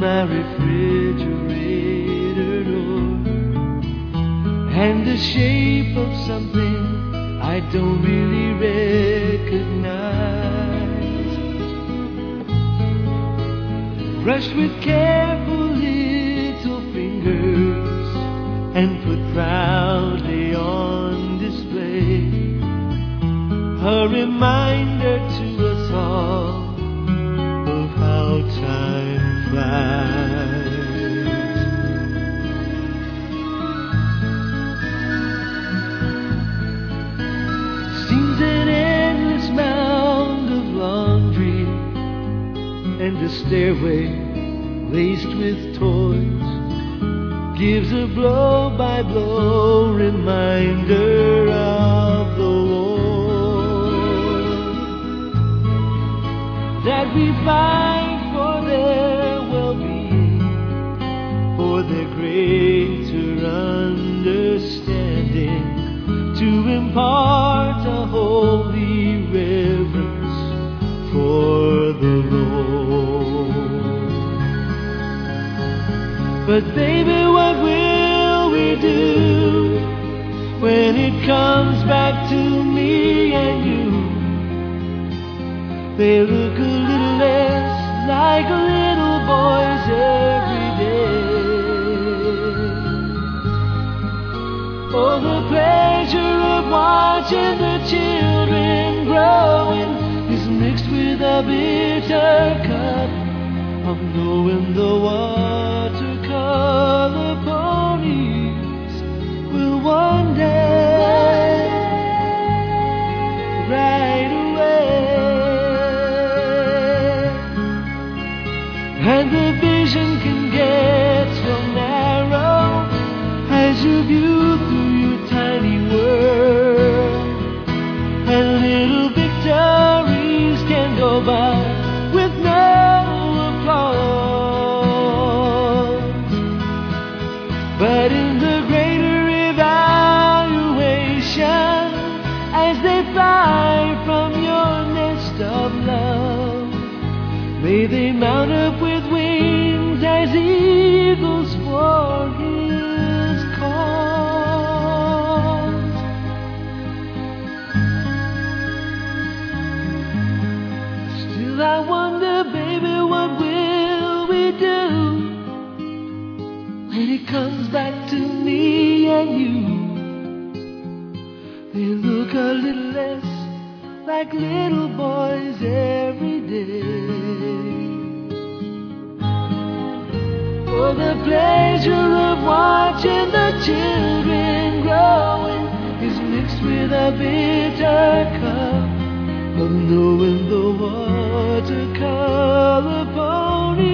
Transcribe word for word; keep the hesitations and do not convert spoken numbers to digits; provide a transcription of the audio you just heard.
my refrigerator door, and the shape of something I don't really recognize, brushed with careful little fingers and put proudly on display, a reminder to us all of how time flies. Seems an endless mound of laundry and a stairway laced with toys gives a blow-by-blow reminder of the war that we fight for their well-being, for their greater understanding, to impart a holy reverence for the Lord. But baby, what will we do when it comes back to me and you? They look a little less like little boys every day. Oh, the pleasure of watching the children growing is mixed with a bitter cup of knowing the watercolor ponies will one day ride away, and the vision can get so narrow as you view through your tiny world, and little victories can go by with no applause. But in the greater evaluation, as they fly from your nest of love, may they mount up with wings as eagles for his cause. Still I wonder, baby, what will we do when it comes back to me and you? They look a little less like little boys every day. For the pleasure of watching the children growing is mixed with a bitter cup of knowing the watercolor pony